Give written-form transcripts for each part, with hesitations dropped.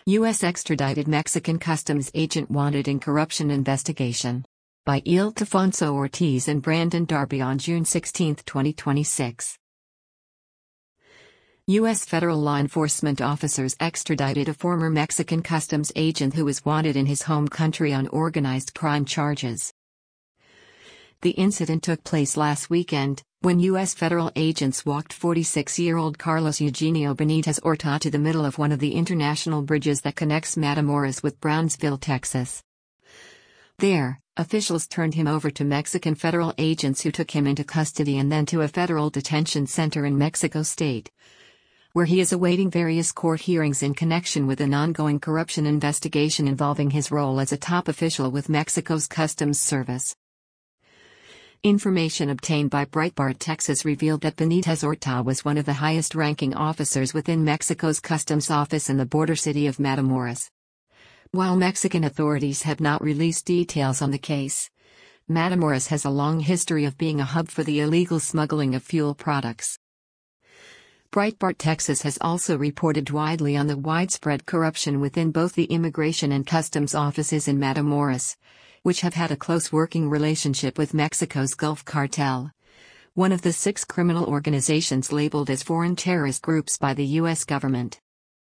U.S. extradited Mexican customs agent wanted in corruption investigation. By Ildefonso Ortiz and Brandon Darby on June 16, 2026. U.S. federal law enforcement officers extradited a former Mexican customs agent who was wanted in his home country on organized crime charges. The incident took place last weekend, when U.S. federal agents walked 46-year-old Carlos Eugenio Benitez Horta to the middle of one of the international bridges that connects Matamoros with Brownsville, Texas. There, officials turned him over to Mexican federal agents who took him into custody and then to a federal detention center in Mexico State, where he is awaiting various court hearings in connection with an ongoing corruption investigation involving his role as a top official with Mexico's Customs Service. Information obtained by Breitbart Texas revealed that Benitez Horta was one of the highest-ranking officers within Mexico's Customs Office in the border city of Matamoros. While Mexican authorities have not released details on the case, Matamoros has a long history of being a hub for the illegal smuggling of fuel products. Breitbart Texas has also reported widely on the widespread corruption within both the immigration and customs offices in Matamoros, which have had a close working relationship with Mexico's Gulf Cartel, one of the 6 criminal organizations labeled as foreign terrorist groups by the U.S. government.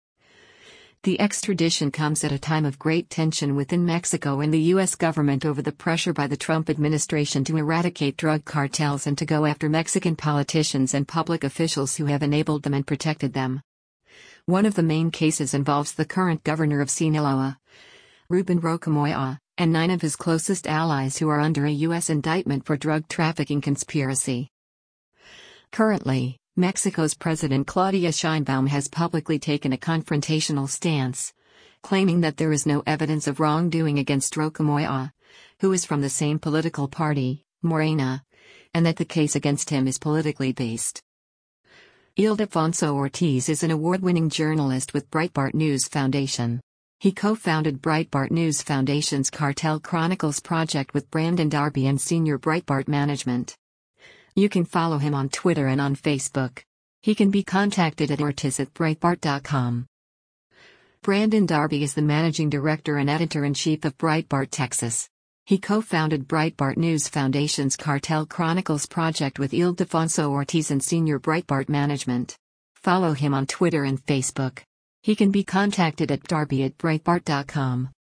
The extradition comes at a time of great tension within Mexico and the U.S. government over the pressure by the Trump administration to eradicate drug cartels and to go after Mexican politicians and public officials who have enabled them and protected them. One of the main cases involves the current governor of Sinaloa, Ruben Roca Moya, and 9 of his closest allies who are under a U.S. indictment for drug trafficking conspiracy. Currently, Mexico's President Claudia Sheinbaum has publicly taken a confrontational stance, claiming that there is no evidence of wrongdoing against Roca Moya, who is from the same political party, Morena, and that the case against him is politically based. Ildefonso Ortiz is an award-winning journalist with Breitbart News Foundation. He co-founded Breitbart News Foundation's Cartel Chronicles project with Brandon Darby and senior Breitbart management. You can follow him on Twitter and on Facebook. He can be contacted at ortiz@breitbart.com. Brandon Darby is the managing director and editor-in-chief of Breitbart Texas. He co-founded Breitbart News Foundation's Cartel Chronicles project with Ildefonso Ortiz and senior Breitbart management. Follow him on Twitter and Facebook. He can be contacted at darby@breitbart.com.